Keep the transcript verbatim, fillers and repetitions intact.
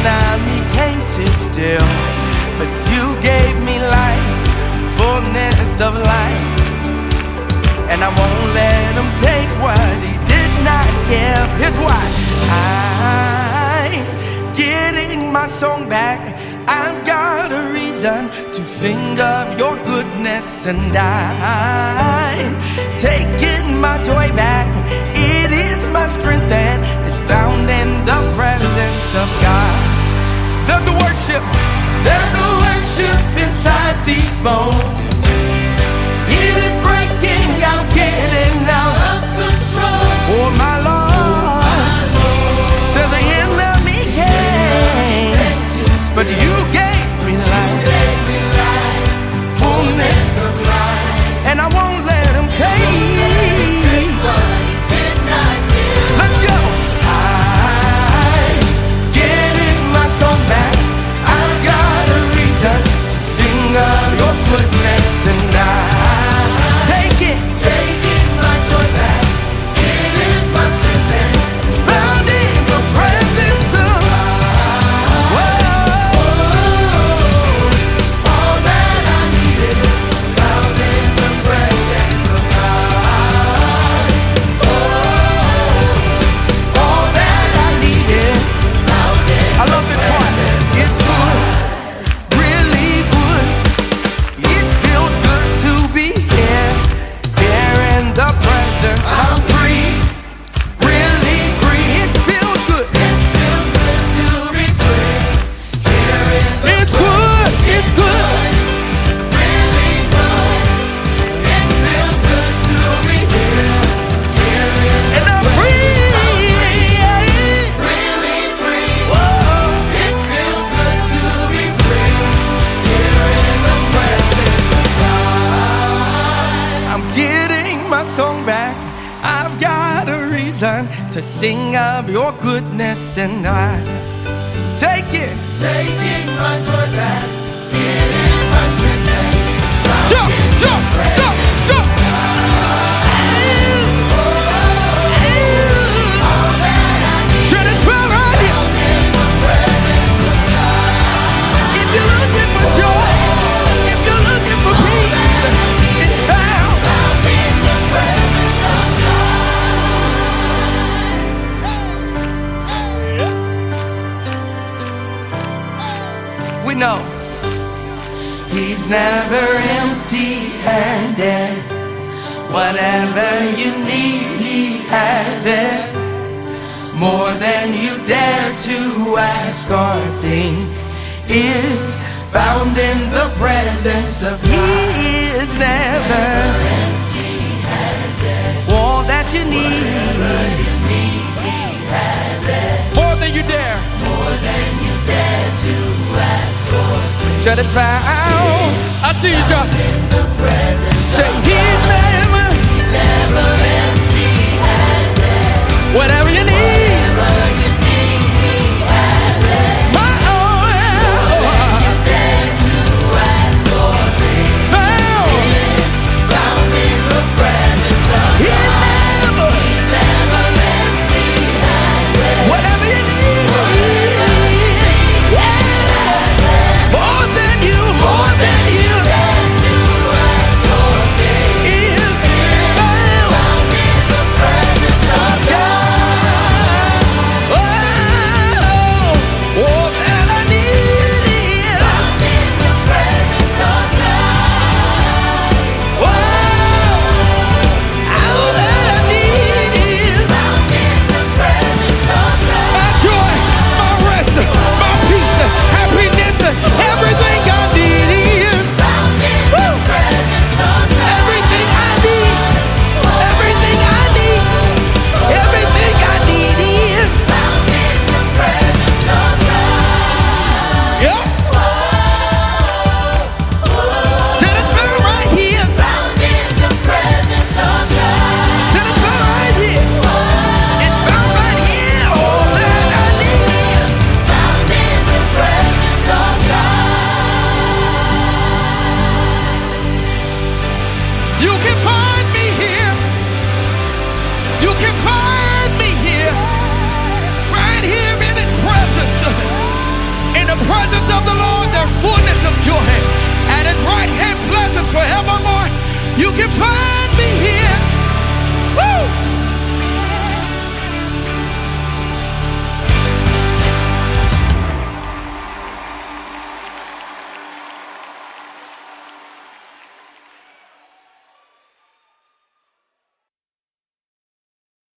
enemy came to steal, but you gave me life, fullness of life. And I won't let him take what he did not give. Here's why. I'm getting my song back. I've got a reason to sing of your goodness, and I'm taking my joy back. It is my strength and it's found in the presence of God. There's a worship, there's a worship inside these bones. It is breaking out, getting out of control. Oh my Lord, so the enemy came, but you gave me life, fullness of life, and I won't let him take. Let's go. I'm getting my song back. I've got a reason to sing of your goodness, and I take it, taking my joy back. It is my strength and it's found in the presence of God. All that I need is found in the presence of God. All that I need is found in I love this part. It's good, really good. It feels good to be here, here in the presence. I'm free, really free. It feels good. It feels good to be free, here in the It's good, it's good, really good. It feels good to be here, here in the And I'm free, really free. Whoa. It feels good to be free, here in the presence of God. I'm getting my song back. I've got a reason to sing of your goodness, and I take it, taking my joy back. It is my strength and it's found Jump, in the jump, jump, presence jump. of God. All that I need Shut it well right here. found in the presence of God. If you're looking for joy, if you're looking for peace, it's found in the presence of God. We know He's never empty-handed. Whatever you need, He has it. More than you dare to ask or think is found in the presence of God. He is never empty-handed. All that you need, more than you dare, more than you dare to ask or think. Shut it down. I see you, John. Say He's never, He's never empty-handed. Whatever you need, whatever you need, He has it. My own, more than you dare to ask or think. Found, is found in the presence of He God. Never, He's never empty-handed. Whatever you need, yeah. More than you, more than you dare to ask or think. Is found in the presence of God. can find me here. Woo!